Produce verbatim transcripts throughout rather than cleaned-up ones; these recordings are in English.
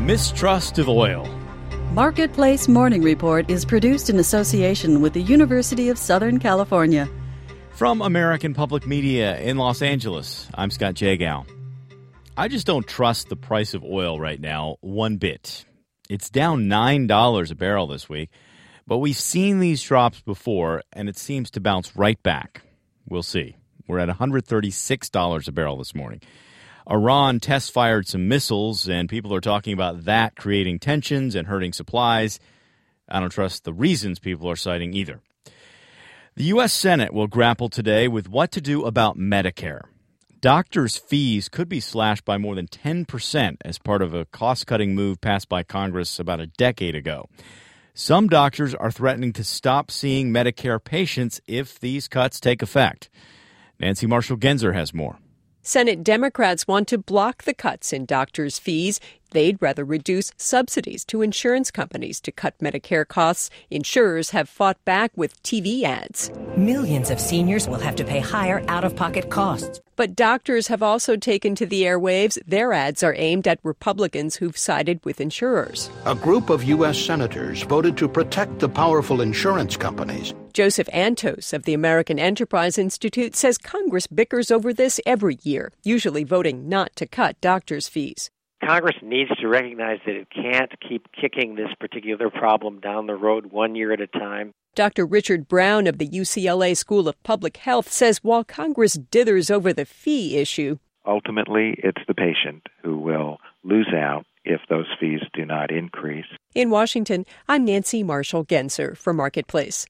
Mistrust of oil. Marketplace Morning Report is produced in association with the University of Southern California. From American Public Media in Los Angeles, I'm Scott Jagow. I just don't trust the price of oil right now one bit. It's down nine dollars a barrel this week, but we've seen these drops before, and it seems to bounce right back. We'll see. We're at one hundred thirty-six dollars a barrel this morning. Iran test-fired some missiles, and people are talking about that creating tensions and hurting supplies. I don't trust the reasons people are citing either. The U S Senate will grapple today with what to do about Medicare. Doctors' fees could be slashed by more than ten percent as part of a cost-cutting move passed by Congress about a decade ago. Some doctors are threatening to stop seeing Medicare patients if these cuts take effect. Nancy Marshall-Genzer has more. Senate Democrats want to block the cuts in doctors' fees. They'd rather reduce subsidies to insurance companies to cut Medicare costs. Insurers have fought back with T V ads. Millions of seniors will have to pay higher out-of-pocket costs. But doctors have also taken to the airwaves. Their ads are aimed at Republicans who've sided with insurers. A group of U S senators voted to protect the powerful insurance companies. Joseph Antos of the American Enterprise Institute says Congress bickers over this every year, usually voting not to cut doctors' fees. Congress needs to recognize that it can't keep kicking this particular problem down the road one year at a time. Doctor Richard Brown of the U C L A School of Public Health says while Congress dithers over the fee issue, ultimately it's the patient who will lose out if those fees do not increase. In Washington, I'm Nancy Marshall-Genzer for Marketplace.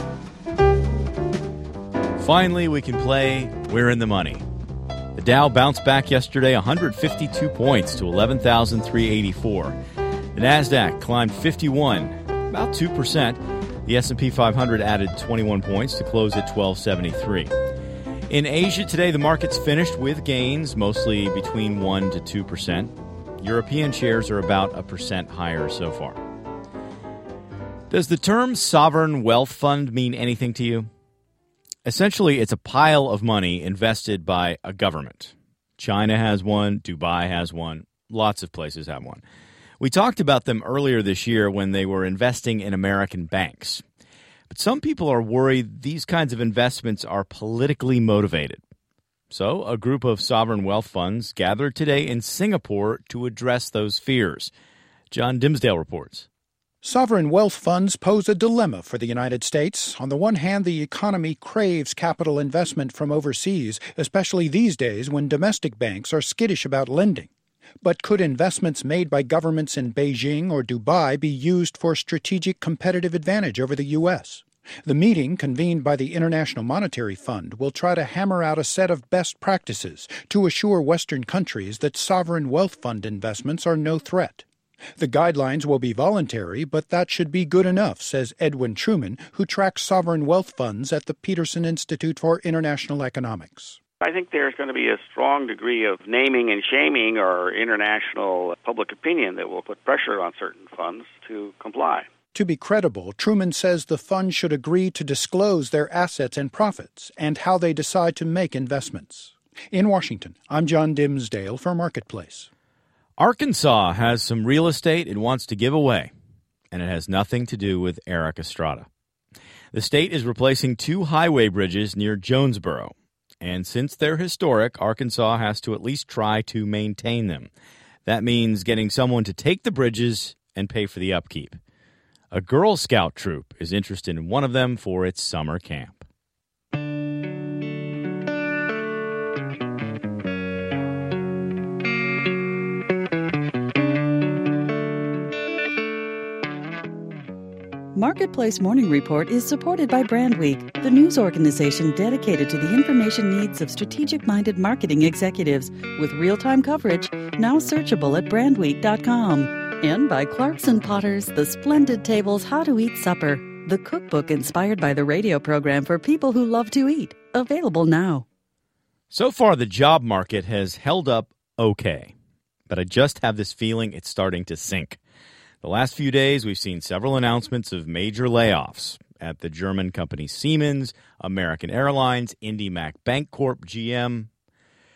Finally, we can play We're in the Money. The Dow bounced back yesterday one hundred fifty-two points to eleven thousand three hundred eighty-four. The Nasdaq climbed fifty-one, about two percent. The S and P five hundred added twenty-one points to close at twelve seventy-three. In Asia today, the markets finished with gains, mostly between one to two percent. European shares are about a percent higher so far. Does the term sovereign wealth fund mean anything to you? Essentially, it's a pile of money invested by a government. China has one, Dubai has one, lots of places have one. We talked about them earlier this year when they were investing in American banks. But some people are worried these kinds of investments are politically motivated. So a group of sovereign wealth funds gathered today in Singapore to address those fears. John Dimsdale reports. Sovereign wealth funds pose a dilemma for the United States. On the one hand, the economy craves capital investment from overseas, especially these days when domestic banks are skittish about lending. But could investments made by governments in Beijing or Dubai be used for strategic competitive advantage over the U S? The meeting, convened by the International Monetary Fund, will try to hammer out a set of best practices to assure Western countries that sovereign wealth fund investments are no threat. The guidelines will be voluntary, but that should be good enough, says Edwin Truman, who tracks sovereign wealth funds at the Peterson Institute for International Economics. I think there's going to be a strong degree of naming and shaming or international public opinion that will put pressure on certain funds to comply. To be credible, Truman says the fund should agree to disclose their assets and profits and how they decide to make investments. In Washington, I'm John Dimsdale for Marketplace. Arkansas has some real estate it wants to give away, and it has nothing to do with Erik Estrada. The state is replacing two highway bridges near Jonesboro, and since they're historic, Arkansas has to at least try to maintain them. That means getting someone to take the bridges and pay for the upkeep. A Girl Scout troop is interested in one of them for its summer camp. Marketplace Morning Report is supported by Brandweek, the news organization dedicated to the information needs of strategic-minded marketing executives with real-time coverage, now searchable at brandweek dot com. And by Clarkson Potters, the splendid tables How to Eat Supper, the cookbook inspired by the radio program for people who love to eat, available now. So far, the job market has held up okay, but I just have this feeling it's starting to sink. The last few days, we've seen several announcements of major layoffs at the German company Siemens, American Airlines, IndyMac Bancorp, G M.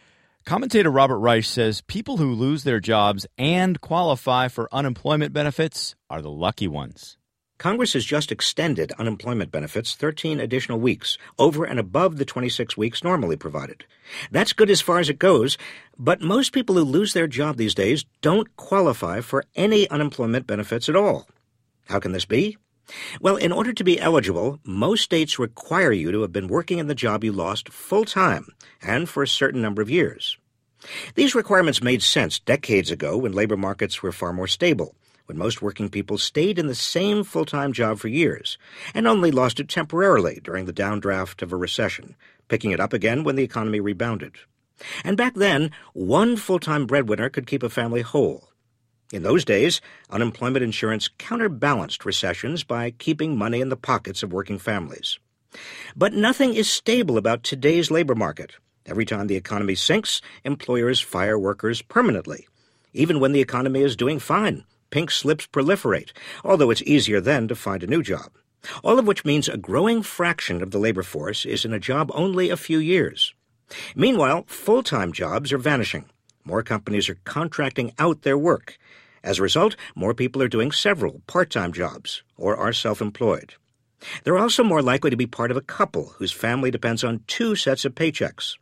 Commentator Robert Reich says people who lose their jobs and qualify for unemployment benefits are the lucky ones. Congress has just extended unemployment benefits thirteen additional weeks, over and above the twenty-six weeks normally provided. That's good as far as it goes, but most people who lose their job these days don't qualify for any unemployment benefits at all. How can this be? Well, in order to be eligible, most states require you to have been working in the job you lost full-time and for a certain number of years. These requirements made sense decades ago when labor markets were far more stable, when most working people stayed in the same full-time job for years and only lost it temporarily during the downdraft of a recession, picking it up again when the economy rebounded. And back then, one full-time breadwinner could keep a family whole. In those days, unemployment insurance counterbalanced recessions by keeping money in the pockets of working families. But nothing is stable about today's labor market. Every time the economy sinks, employers fire workers permanently. Even when the economy is doing fine, pink slips proliferate, although it's easier then to find a new job. All of which means a growing fraction of the labor force is in a job only a few years. Meanwhile, full-time jobs are vanishing. More companies are contracting out their work. As a result, more people are doing several part-time jobs or are self-employed. They're also more likely to be part of a couple whose family depends on two sets of paychecks.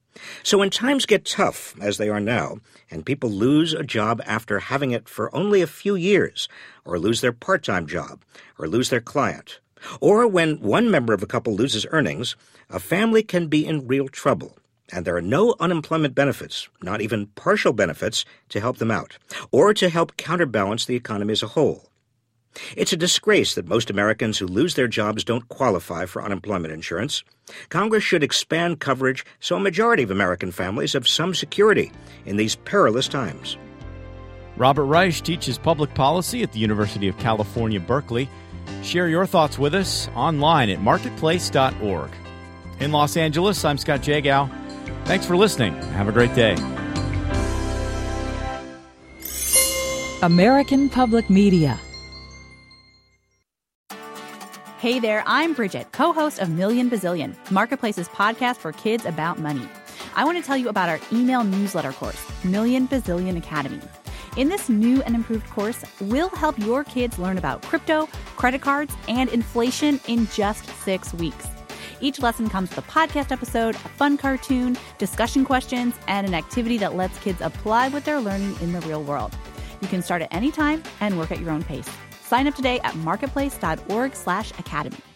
So when times get tough, as they are now, and people lose a job after having it for only a few years, or lose their part-time job, or lose their client, or when one member of a couple loses earnings, a family can be in real trouble. And there are no unemployment benefits, not even partial benefits, to help them out, or to help counterbalance the economy as a whole. It's a disgrace that most Americans who lose their jobs don't qualify for unemployment insurance. Congress should expand coverage so a majority of American families have some security in these perilous times. Robert Reich teaches public policy at the University of California, Berkeley. Share your thoughts with us online at marketplace dot org. In Los Angeles, I'm Scott Jagow. Thanks for listening. Have a great day. American Public Media. Hey there, I'm Bridget, co-host of Million Bazillion, Marketplace's podcast for kids about money. I want to tell you about our email newsletter course, Million Bazillion Academy. In this new and improved course, we'll help your kids learn about crypto, credit cards, and inflation in just six weeks. Each lesson comes with a podcast episode, a fun cartoon, discussion questions, and an activity that lets kids apply what they're learning in the real world. You can start at any time and work at your own pace. Sign up today at marketplace dot org slash academy.